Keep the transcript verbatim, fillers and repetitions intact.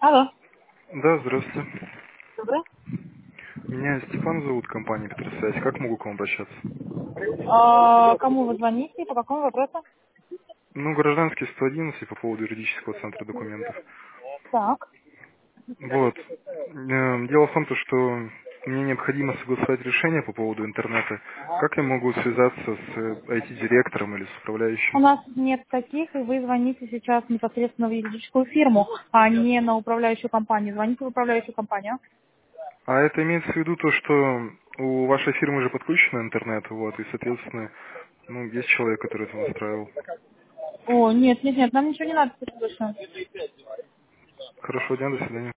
Алло, Да, здравствуйте. добрый. Меня Степан зовут, компания Петросвязь. Как могу к вам обращаться? А, кому вы звоните и по какому вопросу? Ну, гражданский сто одиннадцать по поводу юридического центра документов. Так. Вот. Эм, Дело в том, то, что мне необходимо согласовать решение по поводу интернета. Как я могу связаться с э, ай ти-директором или с У управляющим? нас нет таких, и вы звоните сейчас непосредственно в юридическую фирму, а не на управляющую компанию. Звоните в управляющую компанию. А это имеется в виду то, что у вашей фирмы уже подключен интернет, вот, и, соответственно, ну, есть человек, который это настраивал. О, нет, нет, нет, нам ничего не надо, спасибо большое. Хорошего дня, до свидания.